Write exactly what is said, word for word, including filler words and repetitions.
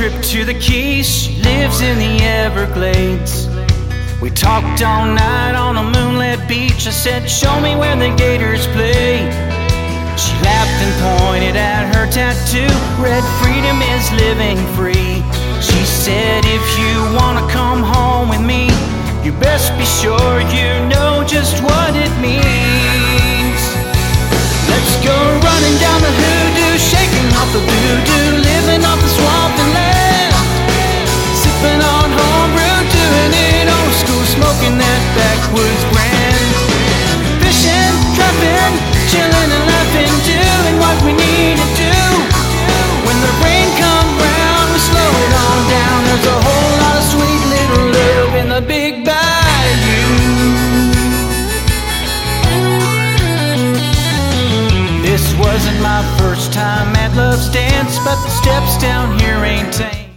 trip to the Keys. She lives in the Everglades. We talked all night on a moonlit beach. I said, show me where the Gators play. She laughed and pointed at her tattoo. Read, freedom is living free. She said, if you wanna come home with me, you best be sure you know just what it means. Let's go running down the hoodoo, shaking off the voodoo, living off the swamp and land, sipping on homebrew, doing it old school, smoking that backwoods brand, fishing, trapping, chilling and laughing, doing what we need to do. When the rain comes round, we slow it on down. There's a whole lot of sweet little love in the big bayou. This wasn't my first time at Love's Dance, but the steps down here ain't tame.